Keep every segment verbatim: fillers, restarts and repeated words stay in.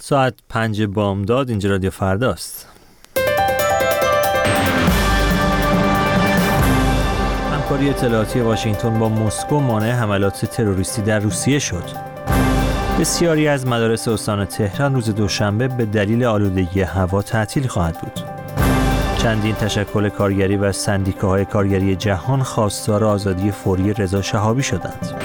ساعت پنج بامداد، اینجا رادیو فرداست. همکاری اطلاعاتی واشنگتن با مسکو مانع حملات تروریستی در روسیه شد. بسیاری از مدارس استان تهران روز دوشنبه به دلیل آلودگی هوا تعطیل خواهد بود. چندین تشکل کارگری و سندیکاهای کارگری جهان خواستار آزادی فوری رضا شهابی شدند.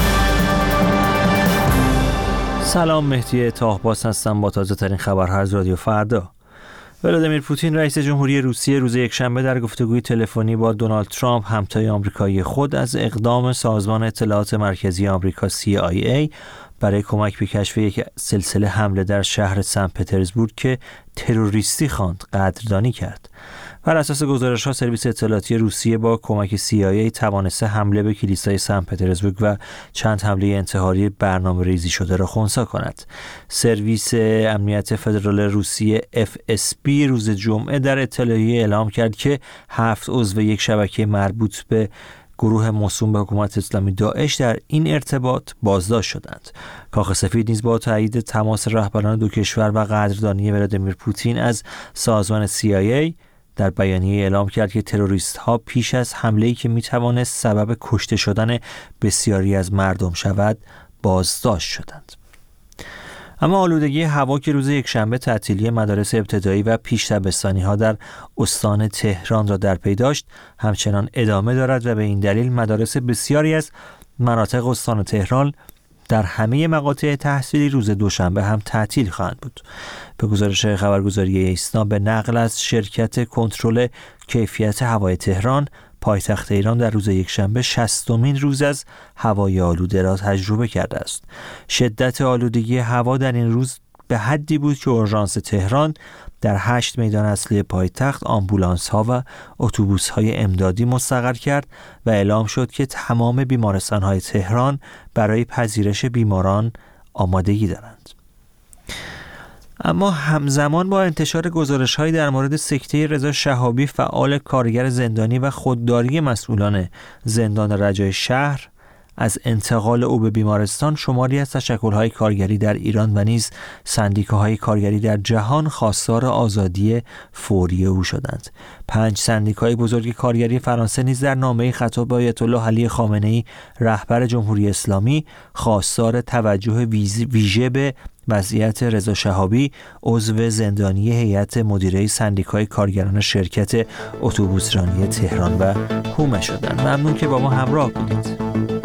سلام، مهدی طاهباس هستم با تازه ترین خبرها از رادیو فردا. ولادیمیر پوتین رئیس جمهوری روسیه روز یکشنبه در گفتگوی تلفنی با دونالد ترامپ همتای آمریکایی خود از اقدام سازمان اطلاعات مرکزی آمریکا سی آی ای برای کمک به کشف یک سلسله حمله در شهر سن پترزبورگ که تروریستی خواند قدردانی کرد. بر اساس گزارش‌ها سرویس اطلاعاتی روسیه با کمک سی آی ای توانسته حمله به کلیسای سن پترزبورگ و چند حمله انتحاری برنامه‌ریزی شده را خنثی کند. سرویس امنیت فدرال روسیه اف اس بی روز جمعه در اطلاعیه اعلام کرد که هفت عضو یک شبکه مربوط به گروه موسوم به حکومت اسلامی داعش در این ارتباط بازداشت شدند. کاخ سفید نیز با تایید تماس رهبران دو کشور و قدردانی ولادیمیر پوتین از سازمان سی آی ای در بیانیه اعلام کرد که تروریست‌ها پیش از حمله‌ای که می‌توانست سبب کشته شدن بسیاری از مردم شود بازداشت شدند. اما آلودگی هوا که روز یکشنبه تعطیلی مدارس ابتدایی و پیش دبستانی‌ها در استان تهران را در پی داشت، همچنان ادامه دارد و به این دلیل مدارس بسیاری از مناطق استان تهران در همه مقاطع تحصیلی روز دوشنبه هم تعطیل خواهند بود. به گزارش خبرگزاری ایسنا به نقل از شرکت کنترل کیفیت هوای تهران، پایتخت ایران در روز یکشنبه شصتمین روز از هوای آلوده را تجربه کرده است. شدت آلودگی هوا در این روز به حدی بود که اورژانس تهران در هشت میدان اصلی پایتخت آمبولانس ها و اتوبوس های امدادی مستقر کرد و اعلام شد که تمام بیمارستان های تهران برای پذیرش بیماران آمادگی دارند. اما همزمان با انتشار گزارش‌هایی در مورد سکته رضا شهابی، فعال کارگر زندانی و خودداری مسئولان زندان رجای شهر از انتقال او به بیمارستان، شماری از تشکل‌های کارگری در ایران و نیز سندیکاهای کارگری در جهان خواستار آزادی فوری او شدند. پنج سندیکای بزرگ کارگری فرانسه نیز در نامه‌ای خطاب به آیت الله علی خامنه‌ای رهبر جمهوری اسلامی خواستار توجه ویژه به وضعیت رضا شهابی، عضو زندانی هیئت مدیره سندیکای کارگران شرکت اتوبوسرانی تهران و هومه شدند. ممنون که با ما همراه بودید.